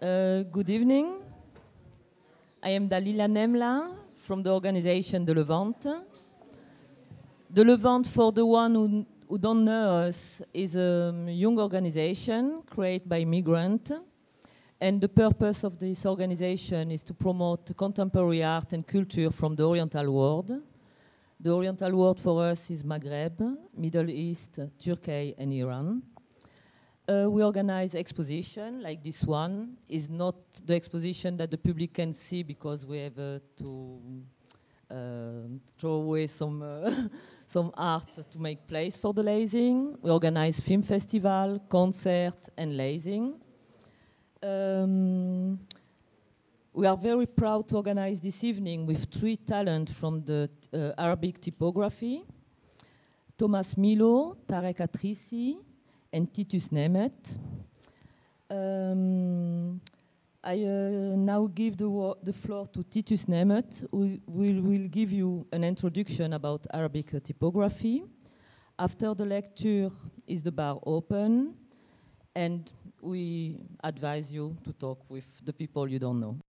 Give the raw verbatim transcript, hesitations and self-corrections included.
Uh, good evening. I am Dalila Nemla from the organization De Levante. De Levante, for the one who, who don't know us, is a young organization created by migrants. And the purpose of this organization is to promote contemporary art and culture from the Oriental world. The Oriental world for us is Maghreb, Middle East, Turkey, and Iran. Uh, we organize exposition like this one. Is not the exposition that the public can see because we have uh, to uh, throw away some uh, some art to make place for the lasing. We organize film festival, concert, and lasing. Um, we are very proud to organize this evening with three talents from the uh, Arabic typography: Thomas Milo, Tarek Atrisi, and Titus Nemet. Um, I uh, now give the, the floor to Titus Nemet, who will, will give you an introduction about Arabic uh, typography. After the lecture, is the bar open, and we advise you to talk with the people you don't know.